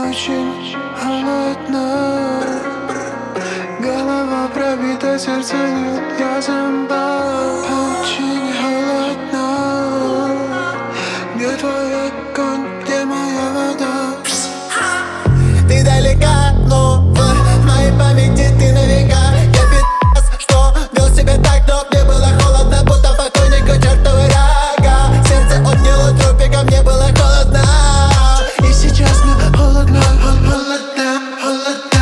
очень холодно. Голова пробита, сердце нет, я зомбак. Очень холодно. Где твой огонь, где моя вода? Ты далека, но в моей памяти ты навека. Я пи***ц, что вел себя так, но мне было холодно, будто покойнику чертовы рога. Сердце отняло трупика, мне было холодно. И сейчас мне холодно, холодно, холодно.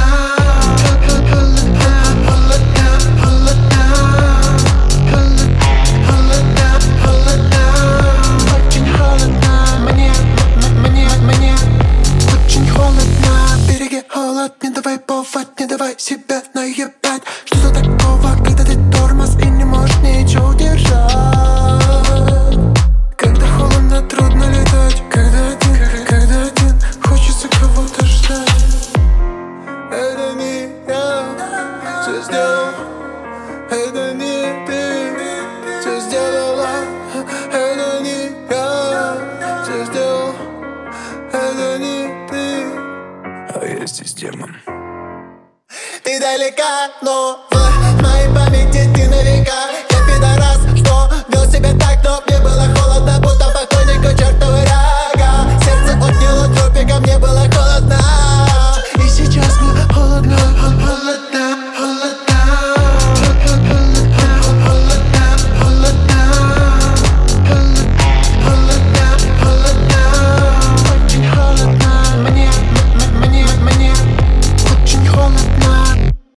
Не давай повод, не давай себя наебать. Что за такого, когда ты тормоз и не можешь ничего удержать? Когда холодно, трудно летать. Когда один, хочется кого-то ждать. Это не я все сделал, это не ты все сделала. Это не я все сделал, это не ты. А я здесь демон. Ты далека, но в моей памяти